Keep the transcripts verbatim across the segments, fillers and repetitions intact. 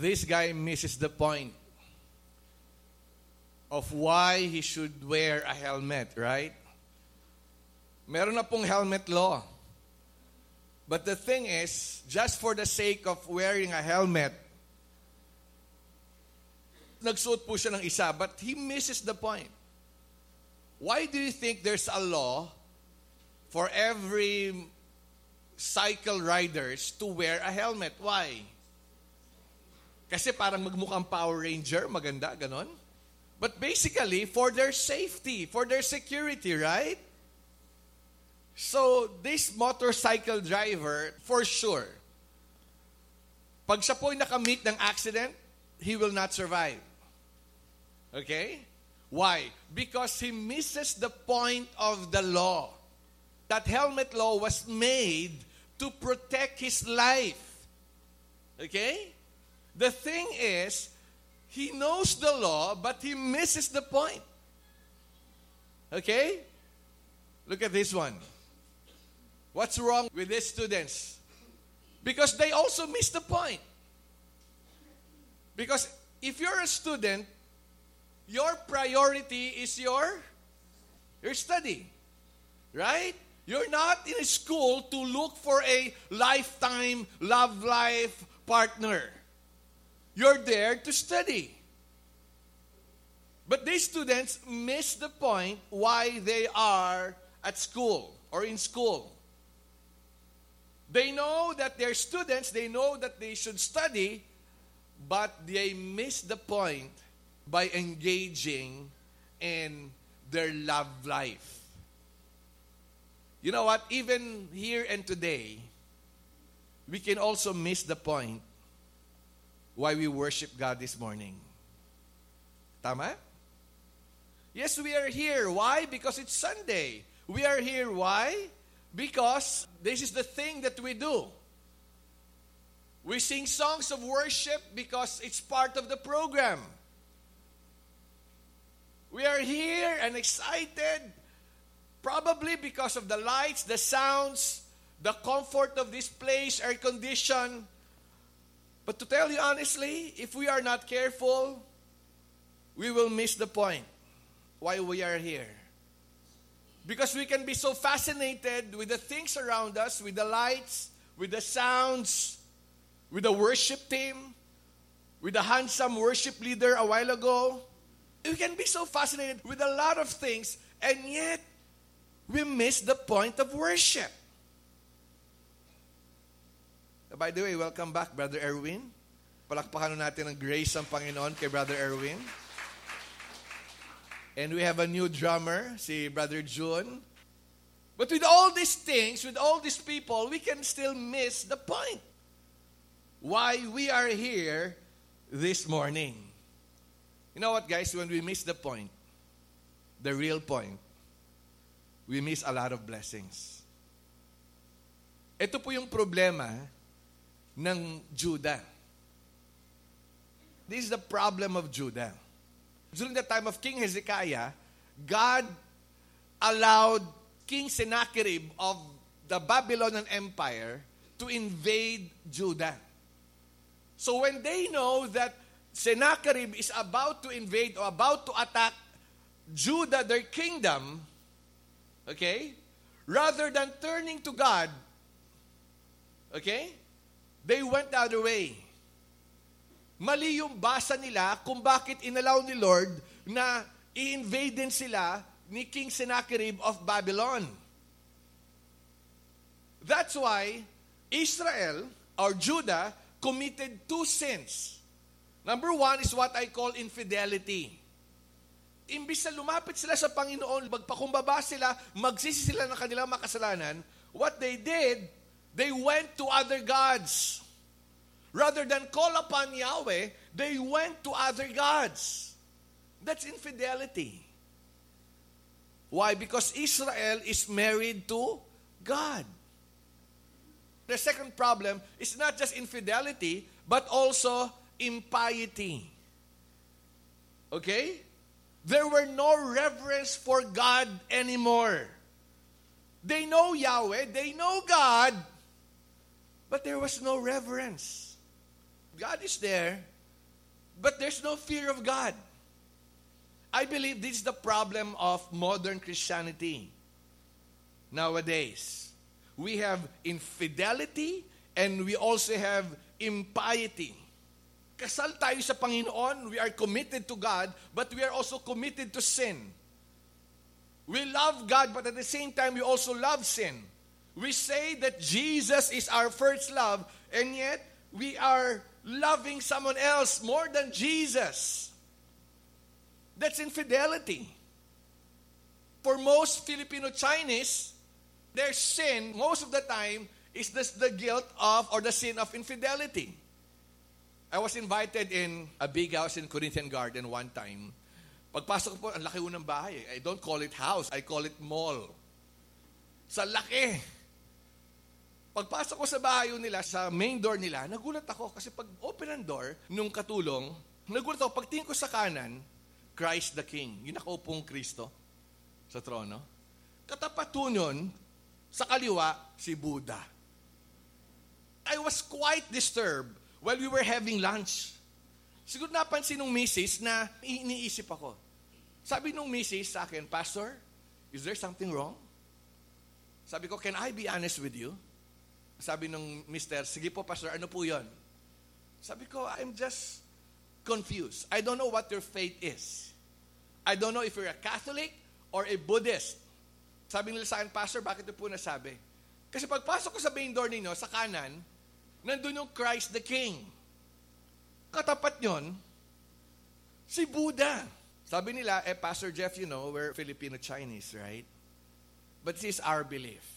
this guy misses the point of why he should wear a helmet, right? Meron na pong helmet law. But the thing is, just for the sake of wearing a helmet, nagsuot po siya ng isa, but he misses the point. Why do you think there's a law for every cycle riders to wear a helmet? Why? Kasi parang magmukhang Power Ranger, maganda, ganon. But basically, for their safety, for their security, right? So, this motorcycle driver, for sure, pag siya po'y nakamit ng accident, he will not survive. Okay? Why? Because he misses the point of the law. That helmet law was made to protect his life. Okay? The thing is, he knows the law, but he misses the point. Okay? Look at this one. What's wrong with these students? Because they also miss the point. Because if you're a student, your priority is your, your study. Right? You're not in a school to look for a lifetime, love life partner. You're there to study. But these students miss the point why they are at school or in school. They know that they're students, they know that they should study, but they miss the point by engaging in their love life. You know what? Even here and today, we can also miss the point why we worship God this morning. Tama? Yes, we are here. Why? Because it's Sunday. We are here. Why? Because this is the thing that we do. We sing songs of worship because it's part of the program. We are here and excited, probably because of the lights, the sounds, the comfort of this place, air condition. But to tell you honestly, if we are not careful, we will miss the point why we are here. Because we can be so fascinated with the things around us, with the lights, with the sounds, with the worship team, with the handsome worship leader a while ago. We can be so fascinated with a lot of things, and yet we miss the point of worship. By the way, welcome back, Brother Erwin. Palakpakan natin ng grace ng Panginoon kay Brother Erwin. And we have a new drummer, si Brother June. But with all these things, with all these people, we can still miss the point. Why we are here this morning. You know what, guys? When we miss the point, the real point, we miss a lot of blessings. Ito po yung problema ng Judah. This is the problem of Judah. During the time of King Hezekiah, God allowed King Sennacherib of the Babylonian Empire to invade Judah. So when they know that Sennacherib is about to invade or about to attack Judah, their kingdom, okay, rather than turning to God, okay, they went the other way. Mali yung basa nila kung bakit inalaw ni Lord na i-invade din sila ni King Sennacherib of Babylon. That's why Israel or Judah committed two sins. Number one is what I call infidelity. Imbis na lumapit sila sa Panginoon, magpakumbaba sila, magsisi sila ng kanilang makasalanan, what they did, they went to other gods. Rather than call upon Yahweh, they went to other gods. That's infidelity. Why? Because Israel is married to God. The second problem is not just infidelity, but also impiety. Okay? There were no reverence for God anymore. They know Yahweh, they know God, but there was no reverence. God is there, but there's no fear of God. I believe this is the problem of modern Christianity nowadays. We have infidelity and we also have impiety. Kasal tayo sa Panginoon, we are committed to God, but we are also committed to sin. We love God, but at the same time, we also love sin. We say that Jesus is our first love, and yet we are loving someone else more than Jesus. That's infidelity. For most Filipino Chinese, their sin, most of the time, is this the guilt of or the sin of infidelity. I was invited in a big house in Corinthian Garden one time. Pagpasok ko po, ang laki ho ng bahay. I don't call it house, I call it mall. Sa laki. Pagpasok ko sa bahay nila, sa main door nila, nagulat ako kasi pag open ang door, nung katulong, nagulat ako, pagtingin ko sa kanan, Christ the King. Yung nakaupong Kristo sa trono. Katapat po nun, sa kaliwa, si Buddha. I was quite disturbed while we were having lunch. Siguro napansin nung misis na iniisip ako. Sabi nung misis sa akin, Pastor, is there something wrong? Sabi ko, can I be honest with you? Sabi nung mister, sige po, Pastor, ano po yon? Sabi ko, I'm just confused. I don't know what your faith is. I don't know if you're a Catholic or a Buddhist. Sabi nila sa akin, Pastor, bakit ito po nasabi? Kasi pagpasok ko sa main door ninyo, sa kanan, nandun yung Christ the King. Katapat yon, si Buddha. Sabi nila, eh, Pastor Jeff, you know, we're Filipino-Chinese, right? But this is our belief.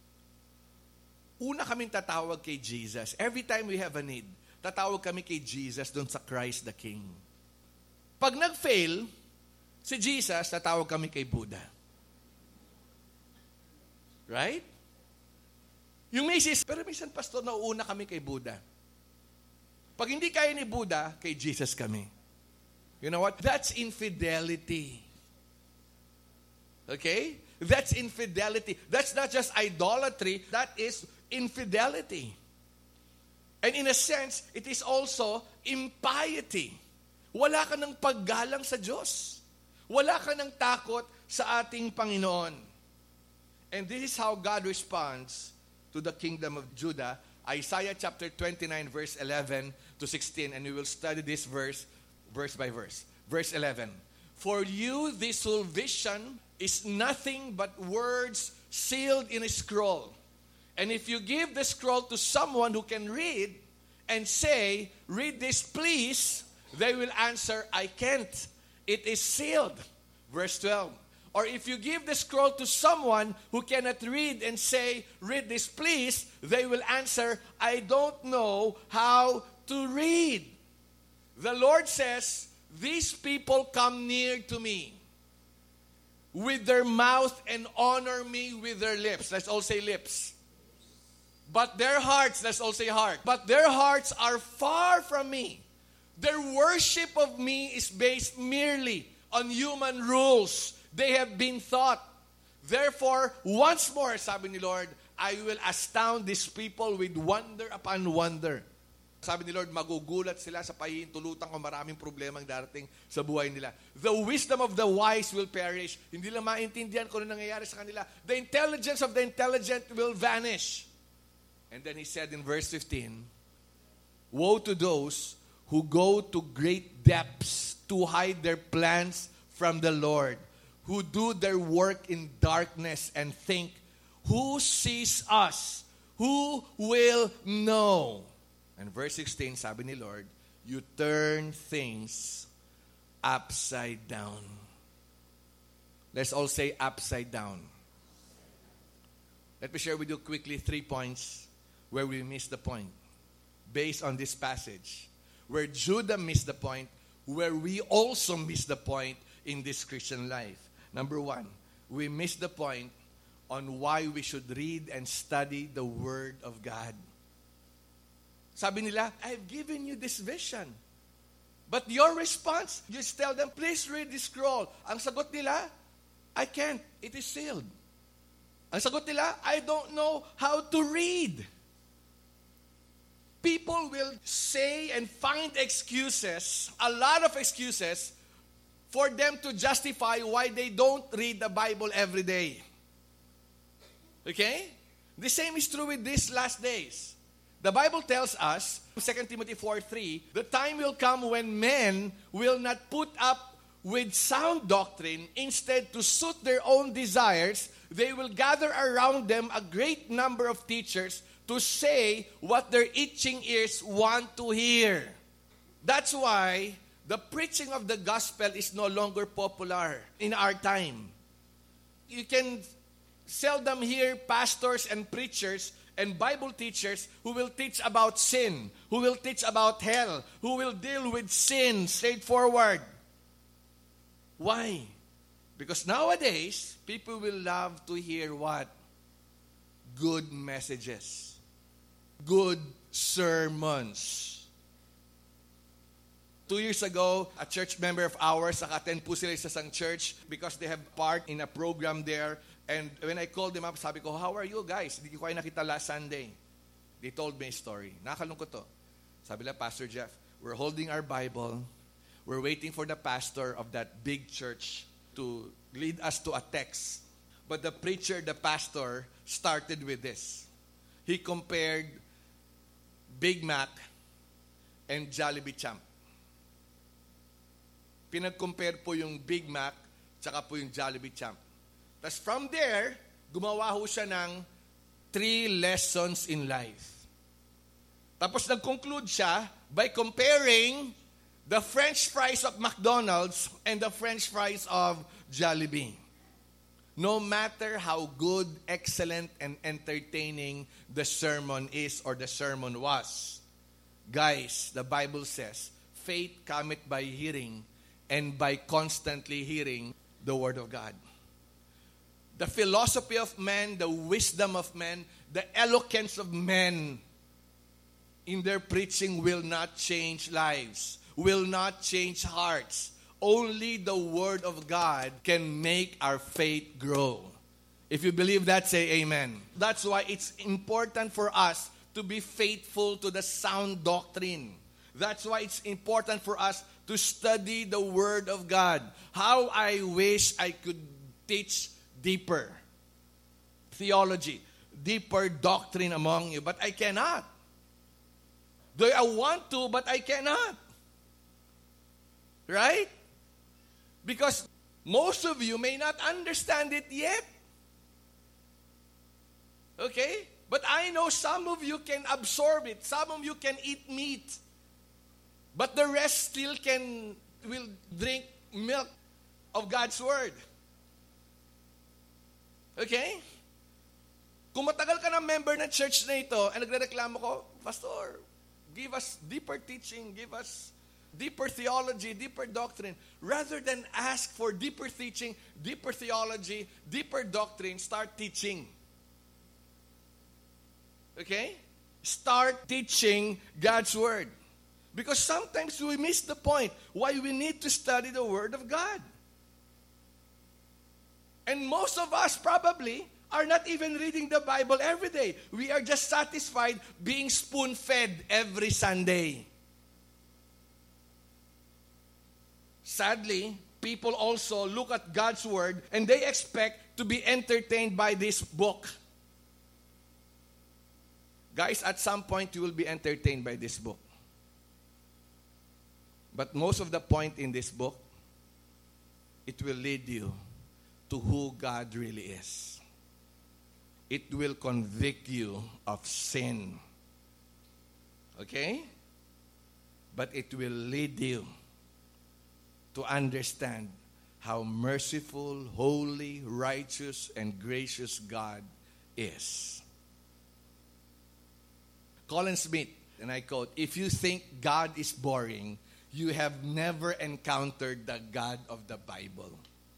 Una kaming tatawag kay Jesus. Every time we have a need, tatawag kami kay Jesus dun sa Christ the King. Pag nag-fail, si Jesus, tatawag kami kay Buddha. Right? Yung misis, pero minsan, Pastor, nauuna kami kay Buddha. Pag hindi kaya ni Buddha, kay Jesus kami. You know what? That's infidelity. Okay? That's infidelity. That's not just idolatry. That is infidelity. And in a sense, it is also impiety. Wala ka ng paggalang sa Diyos. Wala ka ng takot sa ating Panginoon. And this is how God responds to the kingdom of Judah. Isaiah chapter twenty-nine, verse eleven to sixteen. And we will study this verse, verse by verse. Verse eleven. For you, this whole vision is nothing but words sealed in a scroll. And if you give the scroll to someone who can read and say, read this please, they will answer, I can't. It is sealed. Verse twelve. Or if you give the scroll to someone who cannot read and say, read this please, they will answer, I don't know how to read. The Lord says, these people come near to me with their mouth and honor me with their lips. Let's all say lips. But their hearts, let's all say heart. But their hearts are far from me. Their worship of me is based merely on human rules. They have been taught. Therefore, once more, sabi ni Lord, I will astound these people with wonder upon wonder. Sabi ni Lord, magugulat sila sa pahihintulutan kung maraming problemang darating sa buhay nila. The wisdom of the wise will perish. Hindi lang maintindihan kung ano nangyayari sa kanila. The intelligence of the intelligent will vanish. And then he said in verse fifteen, woe to those who go to great depths to hide their plans from the Lord, who do their work in darkness and think, who sees us? Who will know? And verse sixteen, sabi ni Lord, you turn things upside down. Let's all say upside down. Let me share with you quickly three points where we missed the point based on this passage. Where Judah missed the point, where we also missed the point in this Christian life. Number one, we missed the point on why we should read and study the Word of God. Sabi nila, I've given you this vision. But your response, you just tell them, please read this scroll. Ang sagot nila, I can't. It is sealed. Ang sagot nila, I don't know how to read. people will say and find excuses, a lot of excuses, for them to justify why they don't read the Bible every day. Okay? The same is true with these last days. The Bible tells us, Second Timothy four three, the time will come when men will not put up with sound doctrine. Instead, to suit their own desires, they will gather around them a great number of teachers to say what their itching ears want to hear. That's why the preaching of the gospel is no longer popular in our time. You can seldom hear pastors and preachers and Bible teachers who will teach about sin, who will teach about hell, who will deal with sin straightforward. Why? Because nowadays, people will love to hear what? Good messages. Good sermons. Two years ago, a church member of ours, naka-attend po sila sa isang church because they have part in a program there. And when I called them up, sabi ko, how are you guys? Hindi ko kayo nakita last Sunday. They told me a story. Nakakalungkot to. Sabi nila, Pastor Jeff, we're holding our Bible. We're waiting for the pastor of that big church to lead us to a text. But the preacher, the pastor, started with this. He compared Big Mac and Jollibee Champ. Pinag-compare po yung Big Mac tsaka po yung Jollibee Champ. Tapos from there, gumawa ho siya ng three lessons in life. Tapos nag-conclude siya by comparing the French fries of McDonald's and the French fries of Jollibee. No matter how good, excellent, and entertaining the sermon is or the sermon was, guys, the Bible says, faith cometh by hearing, and by constantly hearing the Word of God. The philosophy of man, the wisdom of men, the eloquence of men in their preaching will not change lives, will not change hearts. Only the Word of God can make our faith grow. If you believe that, say amen. That's why it's important for us to be faithful to the sound doctrine. That's why it's important for us to study the Word of God. How I wish I could teach deeper theology, deeper doctrine among you, but I cannot. Though I want to, but I cannot. Right? Because most of you may not understand it yet. Okay? But I know some of you can absorb it. Some of you can eat meat. But the rest still can, will drink milk of God's Word. Okay? Kung matagal ka na member ng church na ito, at nagrereklamo ko, Pastor, give us deeper teaching, give us deeper theology, deeper doctrine. Rather than ask for deeper teaching, deeper theology, deeper doctrine, start teaching. Okay? Start teaching God's Word. Because sometimes we miss the point why we need to study the Word of God. And most of us probably are not even reading the Bible every day. We are just satisfied being spoon-fed every Sunday. Sadly, people also look at God's Word and they expect to be entertained by this book. Guys, at some point you will be entertained by this book. But most of the point in this book, it will lead you to who God really is. It will convict you of sin. Okay? But it will lead you to understand how merciful, holy, righteous, and gracious God is. Colin Smith, and I quote, if you think God is boring, you have never encountered the God of the Bible.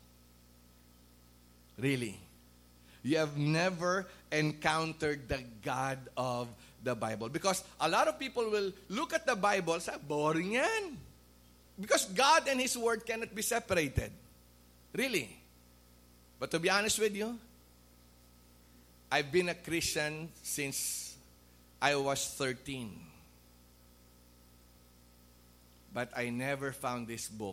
Really. You have never encountered the God of the Bible. Because a lot of people will look at the Bible and say, boring yan. Because God and His Word cannot be separated. Really. But to be honest with you, I've been a Christian since I was thirteen. But I never found this book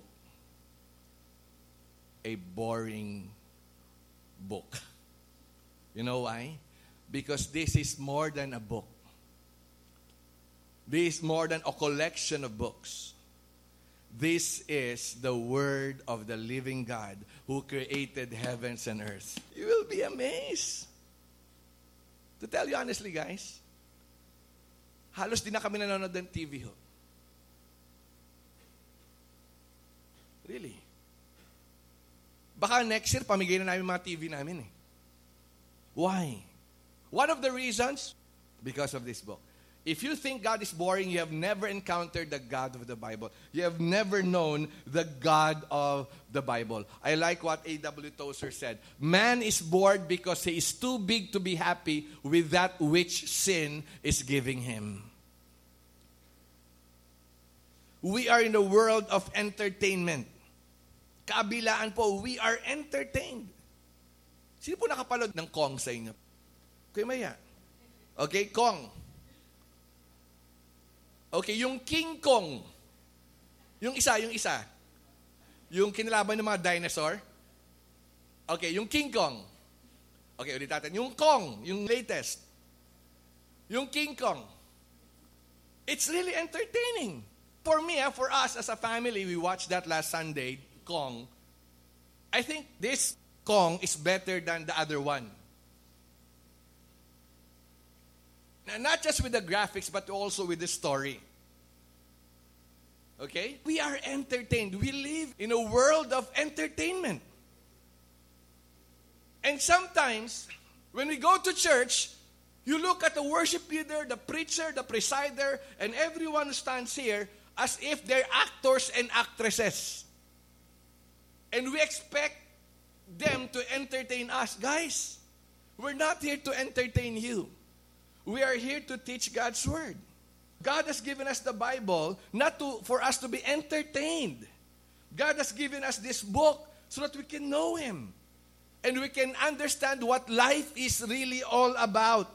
a boring book. You know why? Because this is more than a book. This is more than a collection of books. This is the Word of the living God who created heavens and earth. You will be amazed. To tell you honestly, guys, halos di na kami nanonood ng T V ho. Really? Baka next year, pamigay na namin mga T V namin eh. Why? One of the reasons, because of this book. If you think God is boring, you have never encountered the God of the Bible. You have never known the God of the Bible. I like what A W Tozer said. Man is bored because he is too big to be happy with that which sin is giving him. We are in a world of entertainment. Kabilaan po, we are entertained. Sino po nakapanood ng Kong sa inyo? Kuya Maya. Okay, Kong. Okay, yung King Kong. Yung isa, yung isa. Yung kinalaban ng mga dinosaur. Okay, yung King Kong. Okay, ulit natin. Yung Kong, yung latest. Yung King Kong. It's really entertaining. For me, for us as a family, we watched that last Sunday, Kong. I think this Kong is better than the other one. Not just with the graphics, but also with the story. Okay? We are entertained. We live in a world of entertainment. And sometimes, when we go to church, you look at the worship leader, the preacher, the presider, and everyone who stands here as if they're actors and actresses. And we expect them to entertain us. Guys, we're not here to entertain you. We are here to teach God's Word. God has given us the Bible not to for us to be entertained. God has given us this book so that we can know Him. And we can understand what life is really all about.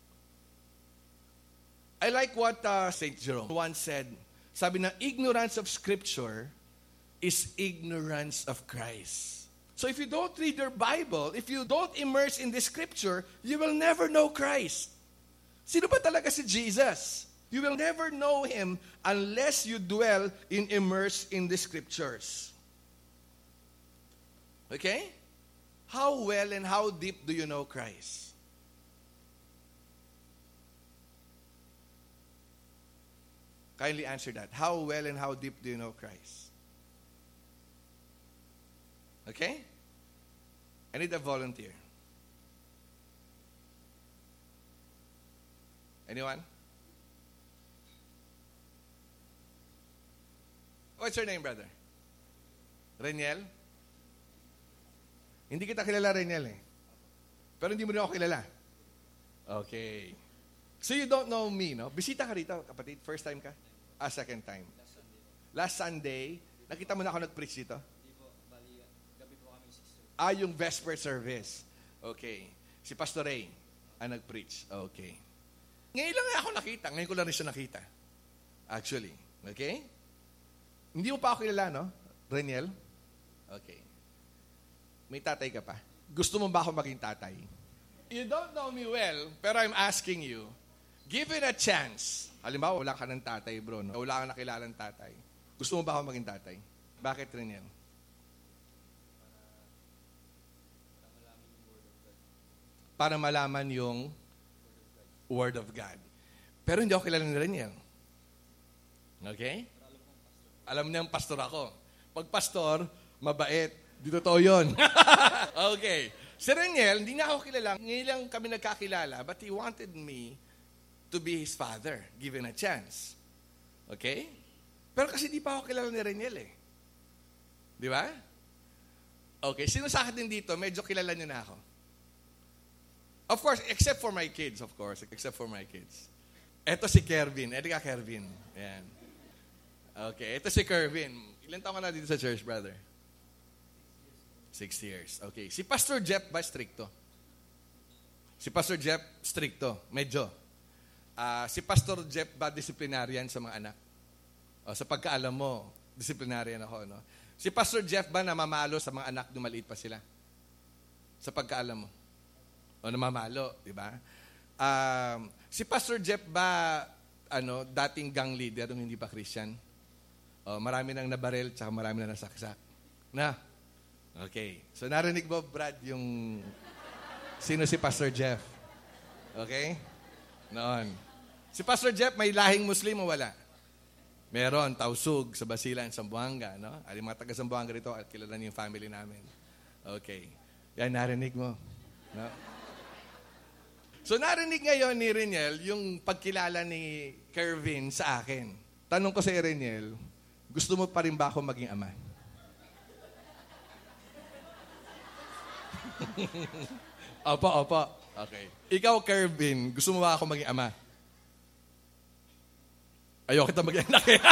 I like what uh, Saint Jerome once said. Sabi na, ignorance of Scripture is ignorance of Christ. So if you don't read your Bible, if you don't immerse in the Scripture, you will never know Christ. Sino ba talaga si Jesus? You will never know Him unless you dwell in immerse in the Scriptures. Okay? How well and how deep do you know Christ? Kindly answer that. How well and how deep do you know Christ? Okay? I need a volunteer. Anyone? What's your name, brother? Reniel? Hindi kita kilala, Reniel eh. Pero hindi mo rin ako kilala. Okay. So you don't know me, no? Bisita ka rito, kapatid. First time ka? Ah, second time. Last Sunday. Last Sunday, nakita mo na ako nag-preach dito? Hindi po, bali, gabi po kami six thirty. Ah, yung Vesper service. Okay. Si Pastor Ray ang nag-preach. Okay. Ngayon lang ako nakita. Ngayon ko lang rin siya nakita. Actually. Okay? Hindi mo pa ako kilala, no? Reniel? Okay. May tatay ka pa. Gusto mo ba ako maging tatay? You don't know me well, pero I'm asking you, given a chance, halimbawa, wala ka ng tatay, bro, no? Wala ka nakilalang tatay. Gusto mo ba ako maging tatay? Bakit, Reniel? Para malaman yung Word of God. Pero hindi ako kilala ni Reniel. Okay? Alam niyang pastor ako. Pag pastor, mabait. Di totoo yun. Okay. Si Reniel, hindi na ako kilala. Ngayon lang kami nagkakilala, but he wanted me to be his father, given a chance. Okay? Pero kasi di pa ako kilala ni Reniel eh. Di ba? Okay. Sino sa akin din dito, medyo kilala niyo na ako. Of course, except for my kids, of course. Except for my kids. Ito si Kervin. Ito ka, Kervin. Ayan. Okay. Ito si Kervin. Ilan taon ka na dito sa church, brother? Six years. Okay. Si Pastor Jeff ba stricto? Si Pastor Jeff stricto. Medyo. Uh, si Pastor Jeff ba disciplinarian sa mga anak? O, sa pagkaalam mo, disciplinarian ako, no? Si Pastor Jeff ba namamalo sa mga anak nung maliit pa sila? Sa pagkaalam mo? O, namamalo, di ba? Um, si Pastor Jeff ba, ano, dating gang leader nung hindi pa Christian? O, marami nang nabaril, tsaka marami nang nasaksak. Na? Okay. So, narinig mo, Brad, yung sino si Pastor Jeff? Okay? Noon. Si Pastor Jeff, may lahing Muslim o wala? Meron, Tausug, sa Basilan, Zamboanga, no? Ay, mga taga Zamboanga rito, at kilala niyo yung family namin. Okay. Yan, narinig mo. No? So, narinig ngayon ni Reniel yung pagkilala ni Kervin sa akin. Tanong ko sa Reniel, gusto mo pa rin ba ako maging ama? Opo, opo. Okay. Ikaw, Kervin, gusto mo ba ako maging ama? Ayaw kita maging anak eh.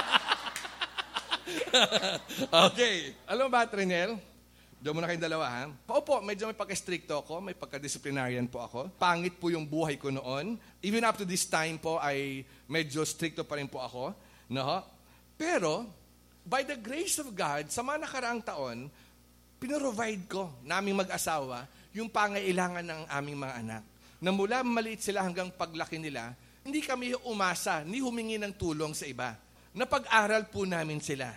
Okay. Alam mo ba, Trinel? Diyan muna kayong dalawa, ha? Opo, medyo may pagka-stricto ako, may pagka-disciplinarian po ako. Pangit po yung buhay ko noon. Even up to this time po, ay medyo stricto pa rin po ako. No? Pero, by the grace of God, sa mga nakaraang taon, pinrovide ko naming mag-asawa yung pangailangan ng aming mga anak. Na mula maliit sila hanggang paglaki nila, hindi kami umasa, ni humingi ng tulong sa iba. Napag-aral po namin sila.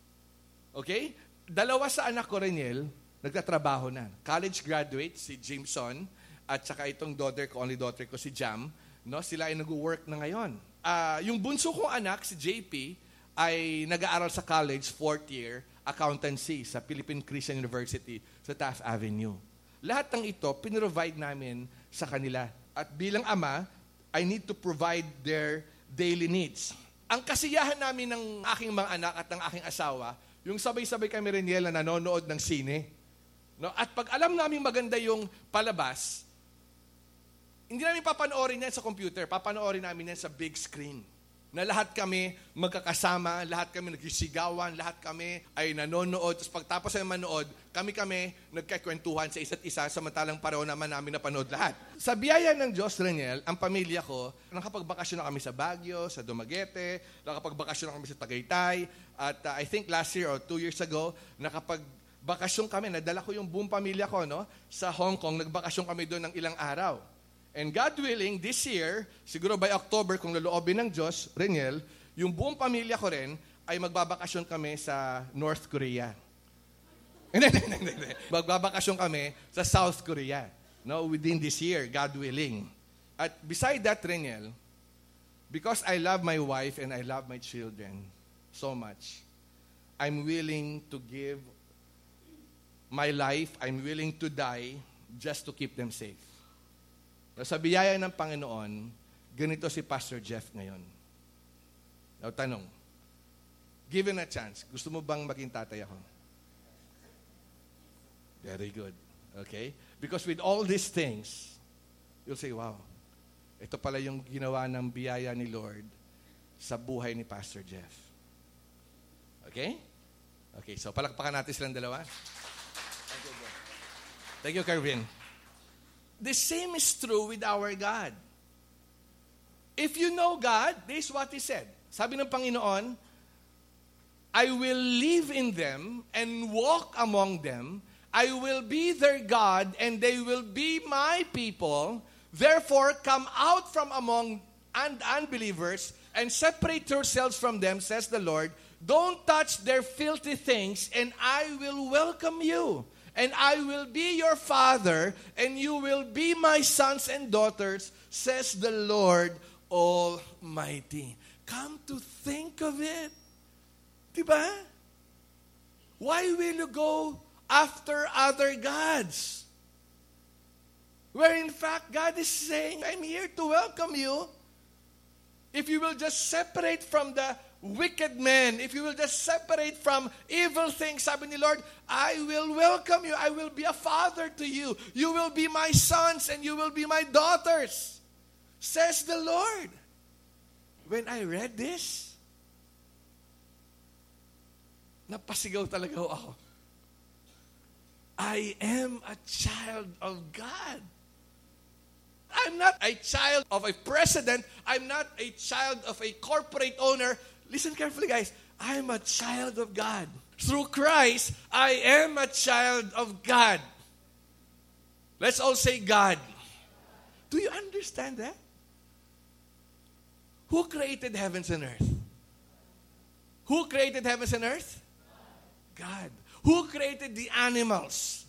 Okay? Dalawa sa anak ko, Reniel, nagtatrabaho na. College graduate, si Jameson, at saka itong daughter ko, only daughter ko, si Jam. No? Sila ay nag-work na ngayon. Uh, yung bunso kong anak, si J P, ay nag-aaral sa college, fourth year, accountancy sa Philippine Christian University sa Taft Avenue. Lahat ng ito, pinrovide namin sa kanila. At bilang ama, I need to provide their daily needs. Ang kasiyahan namin ng aking mga anak at ng aking asawa, yung sabay-sabay kami, Reniel, na nanonood ng sine. No? At pag alam namin maganda yung palabas, hindi namin papanoorin yan sa computer, papanoorin namin yan sa big screen. Na lahat kami magkakasama, lahat kami nagsisigawan, lahat kami ay nanonood. Tapos pagtapos ay manood, kami-kami nagkakwentuhan sa isa't isa, samantalang pareho naman namin napanood lahat. Sa biyaya ng Diyos, Reniel, ang pamilya ko, nakapagbakasyon na kami sa Baguio, sa Dumaguete, nakapagbakasyon na kami sa Tagaytay, at uh, I think last year or two years ago, nakapagbakasyon kami, nadala ko yung buong pamilya ko, no, sa Hong Kong, nagbakasyon kami doon ng ilang araw. And God willing, this year, siguro by October, kung laloobin ng Diyos, Reniel, yung buong pamilya ko rin ay magbabakasyon kami sa North Korea. Hindi, hindi, hindi. Magbabakasyon kami sa South Korea. No, within this year, God willing. At beside that, Reniel, because I love my wife and I love my children so much, I'm willing to give my life, I'm willing to die just to keep them safe. Sa biyaya ng Panginoon, ganito si Pastor Jeff ngayon. Now, tanong, given a chance, gusto mo bang maging tatay ako? Very good. Okay? Because with all these things, you'll say, wow, ito pala yung ginawa ng biyaya ni Lord sa buhay ni Pastor Jeff. Okay? Okay, so palakpakan natin silang dalawa. Thank you, bro. Thank you, Kervin. The same is true with our God. If you know God, this is what He said. Sabi ng Panginoon, I will live in them and walk among them. I will be their God and they will be my people. Therefore, come out from among un- unbelievers and separate yourselves from them, says the Lord. Don't touch their filthy things and I will welcome you. And I will be your father, and you will be my sons and daughters, says the Lord Almighty. Come to think of it. Diba? Why will you go after other gods? Where in fact, God is saying, I'm here to welcome you. If you will just separate from the wicked men, if you will just separate from evil things, sabi ni Lord, I will welcome you. I will be a father to you. You will be my sons and you will be my daughters, says the Lord. When I read this, napasigaw talaga ako. I am a child of God. I'm not a child of a president. I'm not a child of a corporate owner. Listen carefully, guys. I am a child of God. Through Christ, I am a child of God. Let's all say God. Do you understand that? Who created heavens and earth? Who created heavens and earth? God. Who created the animals?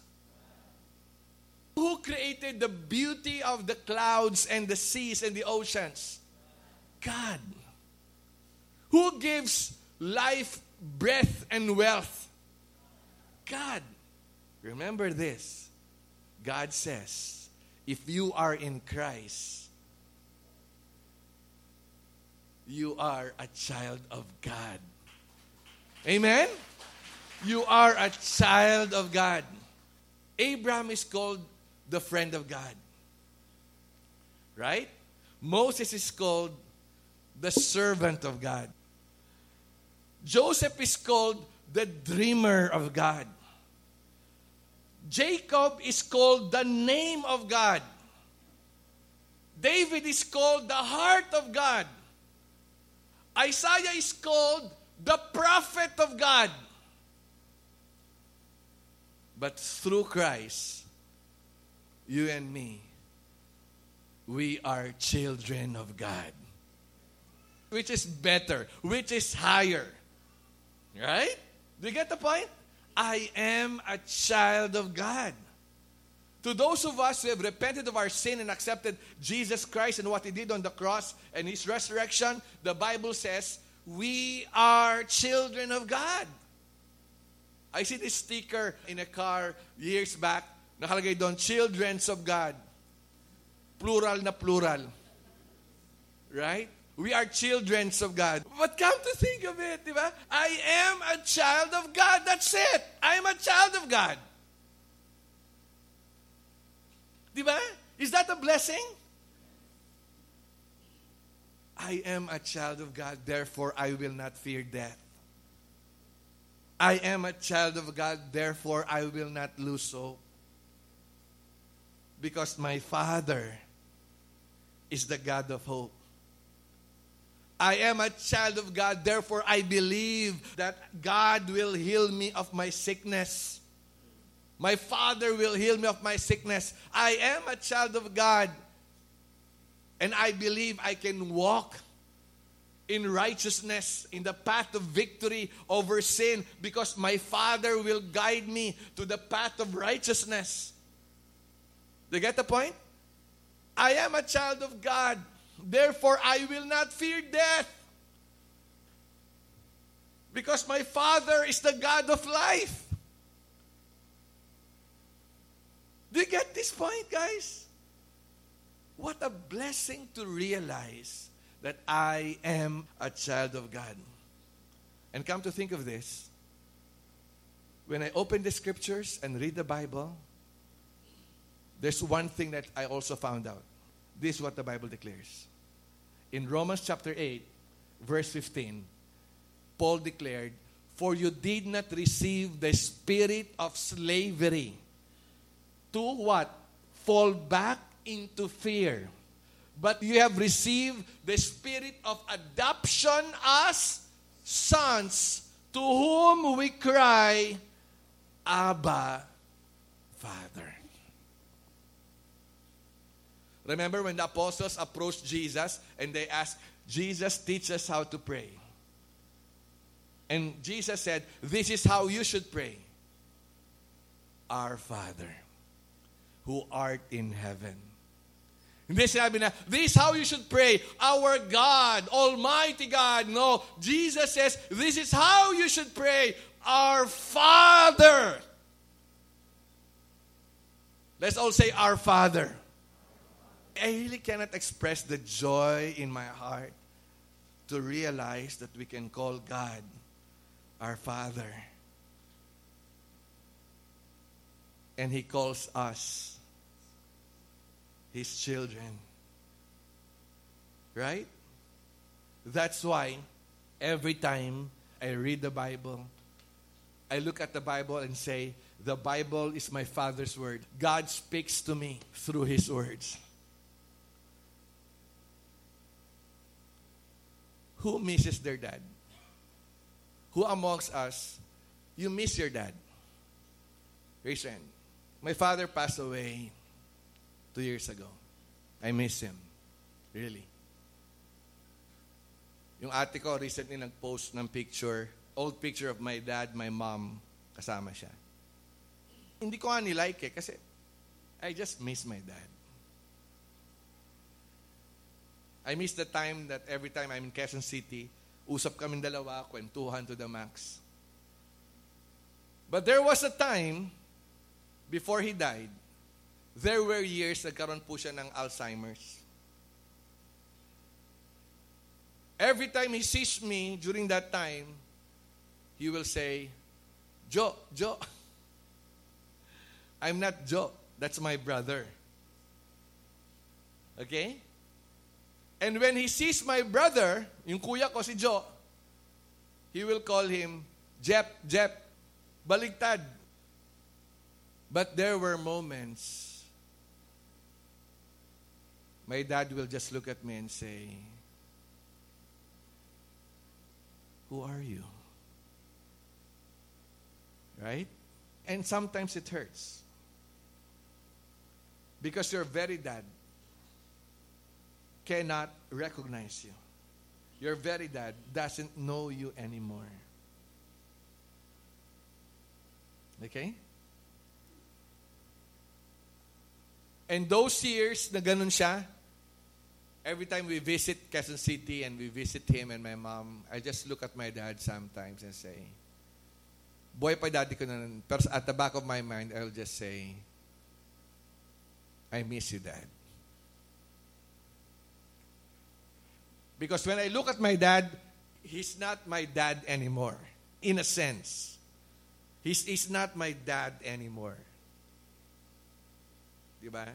Who created the beauty of the clouds and the seas and the oceans? God. Who gives life, breath, and wealth? God. Remember this. God says, if you are in Christ, you are a child of God. Amen? You are a child of God. Abraham is called the friend of God. Right? Moses is called the servant of God. Joseph is called the dreamer of God. Jacob is called the name of God. David is called the heart of God. Isaiah is called the prophet of God. But through Christ, you and me, we are children of God. Which is better, which is higher. Right? Do you get the point? I am a child of God. To those of us who have repented of our sin and accepted Jesus Christ and what He did on the cross and His resurrection, the Bible says, we are children of God. I see this sticker in a car years back. Nakalagay doon, childrens of God. Plural na plural. Right? We are children of God. But come to think of it, di ba? I am a child of God. That's it. I am a child of God. Di ba? Is that a blessing? I am a child of God, therefore I will not fear death. I am a child of God, therefore I will not lose hope. Because my Father is the God of hope. I am a child of God, therefore I believe that God will heal me of my sickness. My Father will heal me of my sickness. I am a child of God, and I believe I can walk in righteousness, in the path of victory over sin, because my Father will guide me to the path of righteousness. Do you get the point? I am a child of God. Therefore, I will not fear death. Because my Father is the God of life. Do you get this point, guys? What a blessing to realize that I am a child of God. And come to think of this, when I open the scriptures and read the Bible, there's one thing that I also found out. This is what the Bible declares. In Romans chapter eight, verse fifteen, Paul declared, for you did not receive the spirit of slavery to what? Fall back into fear. But you have received the spirit of adoption as sons, to whom we cry, Abba, Father. Remember when the apostles approached Jesus and they asked, Jesus, teach us how to pray. And Jesus said, this is how you should pray. Our Father, who art in heaven. This is how you should pray. Our God, Almighty God. No, Jesus says, this is how you should pray. Our Father. Let's all say, our Father. I really cannot express the joy in my heart to realize that we can call God our Father. And He calls us His children. Right? That's why every time I read the Bible, I look at the Bible and say, the Bible is my Father's word. God speaks to me through His words. Who misses their dad? who amongst us, you miss your dad? Raise your hand. My father passed away two years ago. I miss him. Really. Yung ate ko recently nag-post ng picture, old picture of my dad, my mom, kasama siya. Hindi ko nga nilike eh, kasi I just miss my dad. I miss the time that every time I'm in Quezon City, usap kaming dalawa, kwentuhan to the max. But there was a time, before he died, there were years nagkaroon po siya ng Alzheimer's. Every time he sees me during that time, he will say, Joe, Joe. I'm not Joe. That's my brother. Okay? And when he sees my brother, yung kuya ko si Joe, he will call him Jep, Jep, baligtad. But there were moments, my dad will just look at me and say, who are you? Right? And sometimes it hurts. Because your very dad cannot recognize you. Your very dad doesn't know you anymore. Okay? And those years na ganun siya, every time we visit Quezon City and we visit him and my mom, I just look at my dad sometimes and say, boy pa daddy ko na nun. Pero at the back of my mind, I'll just say, I miss you, Dad. Because when I look at my dad, he's not my dad anymore. In a sense. He's, he's not my dad anymore. Diba?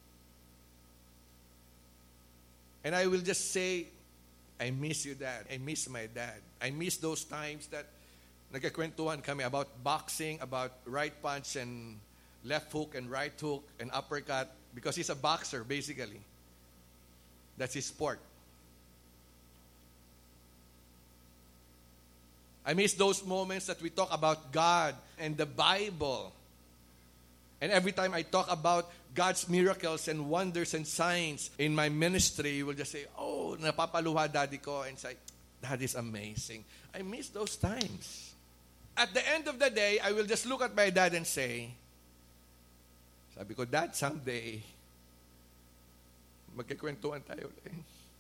And I will just say, I miss you, Dad. I miss my dad. I miss those times that nagkakwentuhan kami about boxing, about right punch and left hook and right hook and uppercut. Because he's a boxer, basically. That's his sport. I miss those moments that we talk about God and the Bible. And every time I talk about God's miracles and wonders and signs in my ministry, you will just say, oh, napapaluha daddy ko. And say, that is amazing. I miss those times. At the end of the day, I will just look at my dad and say, sabi ko, Dad, someday, magkikwentuhan tayo ulit.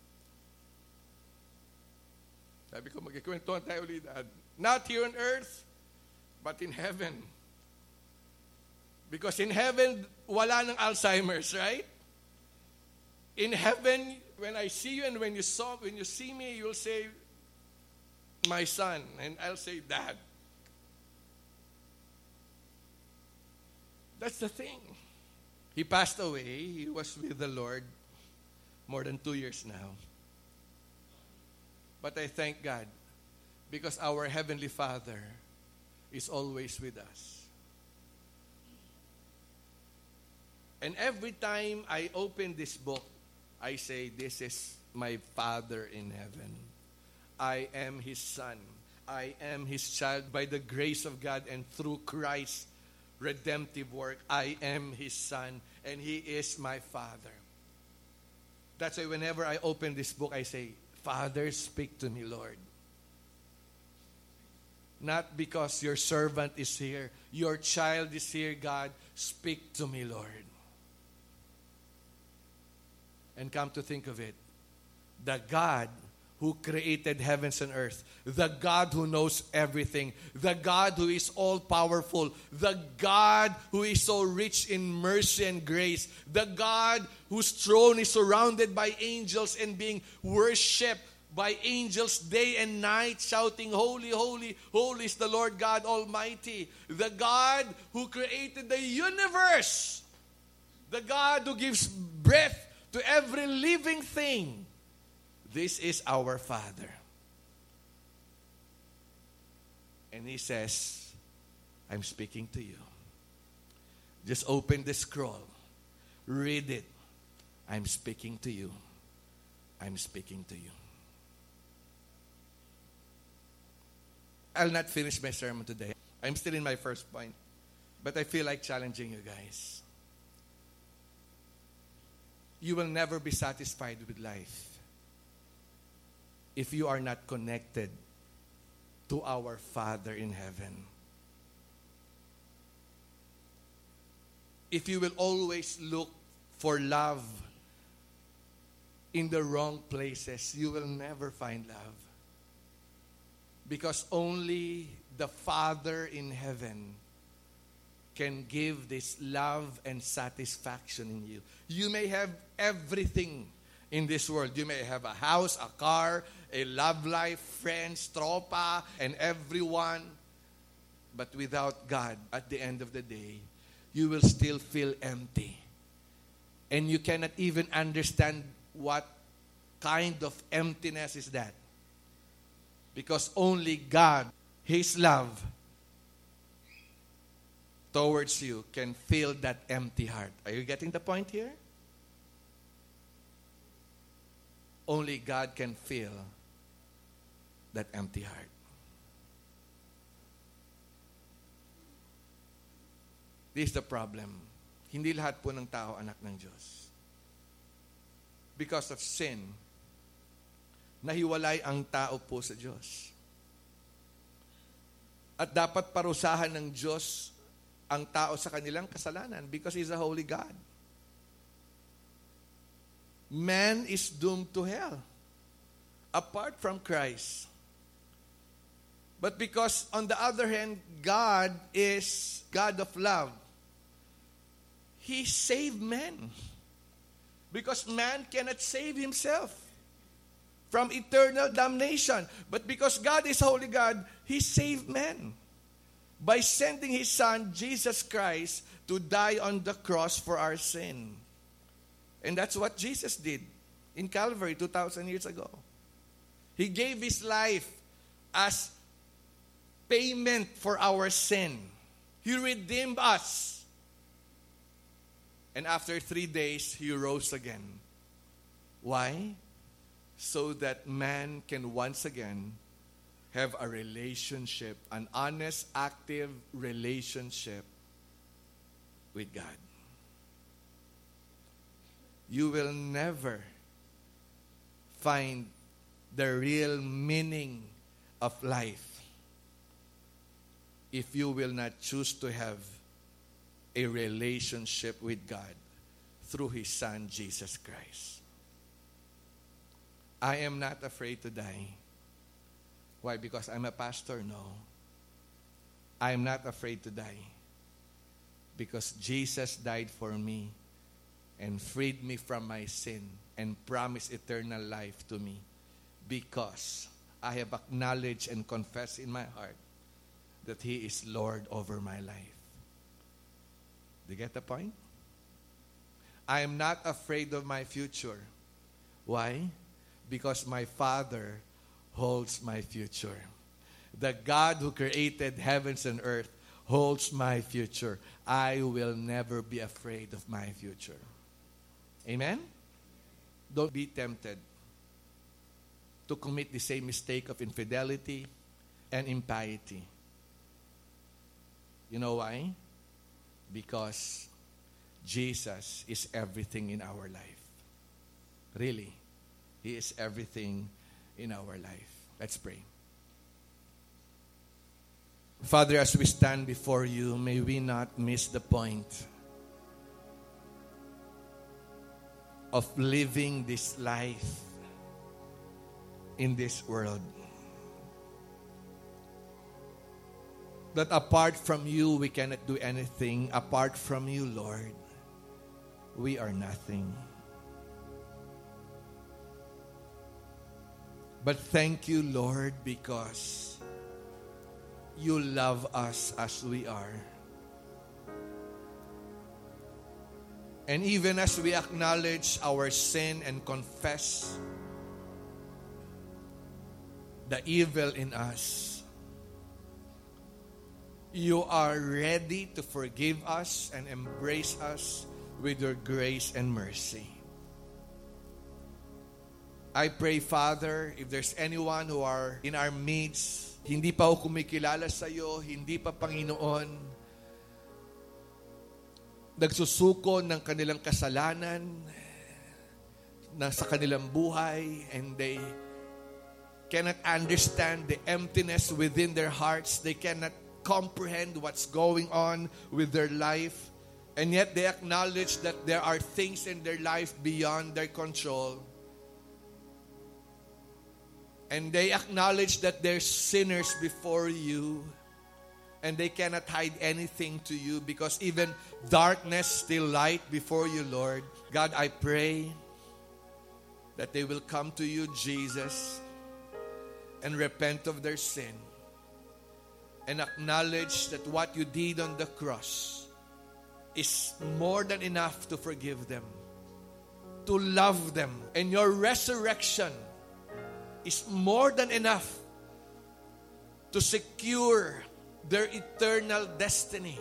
Sabi ko, magkikwentuhan tayo ulit, Dad. Not here on earth, but in heaven. Because in heaven, wala ng Alzheimer's, right? In heaven, when I see you and when you saw, when you see me, you'll say, my son. And I'll say, Dad. That's the thing. He passed away. He was with the Lord more than two years now. But I thank God because our Heavenly Father is always with us. And every time I open this book, I say, this is my Father in heaven. I am His Son. I am His child by the grace of God and through Christ's redemptive work. I am His Son and He is my Father. That's why whenever I open this book, I say, Father, speak to me, Lord. Not because your servant is here, your child is here, God. Speak to me, Lord. And come to think of it, the God who created heavens and earth, the God who knows everything, the God who is all-powerful, the God who is so rich in mercy and grace, the God whose throne is surrounded by angels and being worshipped by angels day and night, shouting, Holy, holy, holy is the Lord God Almighty, the God who created the universe, the God who gives breath to every living thing. This is our Father. And He says, I'm speaking to you. Just open the scroll. Read it. I'm speaking to you. I'm speaking to you. I'll not finish my sermon today. I'm still in my first point. But I feel like challenging you guys. You will never be satisfied with life if you are not connected to our Father in heaven. If you will always look for love in the wrong places, you will never find love. Because only the Father in heaven can give this love and satisfaction in you. You may have everything in this world. You may have a house, a car, a love life, friends, tropa, and everyone. But without God, at the end of the day, you will still feel empty. And you cannot even understand what kind of emptiness is that. Because only God, His love towards you can fill that empty heart. Are you getting the point here? Only God can fill that empty heart. This is the problem. Hindi lahat po ng tao anak ng Diyos. Because of sin, nahiwalay ang tao po sa Diyos. At dapat parusahan ng Diyos ang tao sa kanilang kasalanan because He's a holy God. Man is doomed to hell apart from Christ. But because on the other hand, God is God of love, He saved man. Because man cannot save himself from eternal damnation. But because God is holy God, He saved man by sending His Son, Jesus Christ, to die on the cross for our sin. And that's what Jesus did in Calvary two thousand years ago. He gave His life as payment for our sin. He redeemed us. And after three days, He rose again. Why? So that man can once again have a relationship, an honest, active relationship with God. You will never find the real meaning of life if you will not choose to have a relationship with God through His Son, Jesus Christ. I am not afraid to die. Why? Because I'm a pastor? No. I am not afraid to die. Because Jesus died for me and freed me from my sin and promised eternal life to me. Because I have acknowledged and confessed in my heart that He is Lord over my life. Do you get the point? I am not afraid of my future. Why? Because my Father holds my future. The God who created heavens and earth holds my future. I will never be afraid of my future. Amen? Don't be tempted to commit the same mistake of infidelity and impiety. You know why? Because Jesus is everything in our life. Really. He is everything in our life. Let's pray. Father, as we stand before You, may we not miss the point of living this life in this world. That apart from You, we cannot do anything. Apart from You, Lord, we are nothing. But thank You, Lord, because You love us as we are. And even as we acknowledge our sin and confess the evil in us, You are ready to forgive us and embrace us with Your grace and mercy. I pray, Father, if there's anyone who are in our midst hindi pa ako kumikilala sa iyo, hindi pa Panginoon, nagsusuko ng kanilang kasalanan na sa kanilang buhay, and they cannot understand the emptiness within their hearts. They cannot comprehend what's going on with their life. And yet they acknowledge that there are things in their life beyond their control. And they acknowledge that they're sinners before you. And they cannot hide anything to you, because even darkness still light before you, Lord. God, I pray that they will come to you, Jesus, and repent of their sin. And acknowledge that what you did on the cross is more than enough to forgive them, to love them. And your resurrection is more than enough to secure their eternal destiny.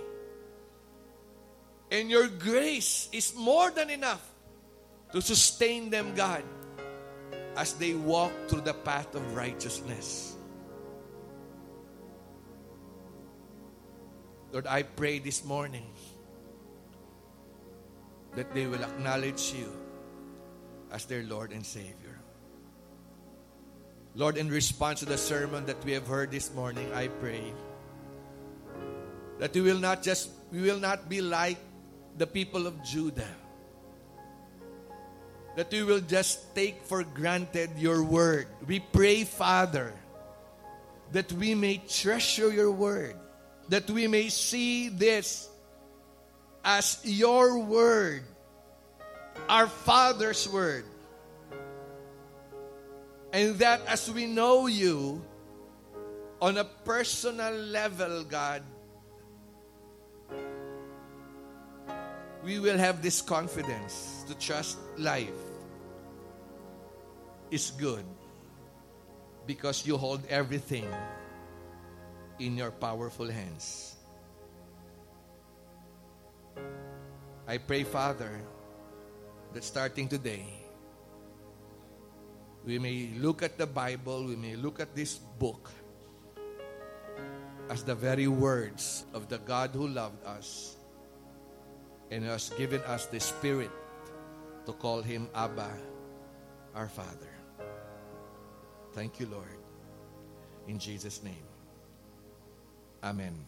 And your grace is more than enough to sustain them, God, as they walk through the path of righteousness. Lord, I pray this morning that they will acknowledge you as their Lord and Savior. Lord, in response to the sermon that we have heard this morning, I pray that we will not just, we will not be like the people of Judah. That we will just take for granted your word. We pray, Father, that we may treasure your word. That we may see this as your word, our Father's word. And that as we know you on a personal level, God, we will have this confidence to trust life is good because you hold everything in your powerful hands. I pray, Father, that starting today, we may look at the Bible, we may look at this book as the very words of the God who loved us and has given us the Spirit to call Him Abba, our Father. Thank you, Lord. In Jesus' name, amen.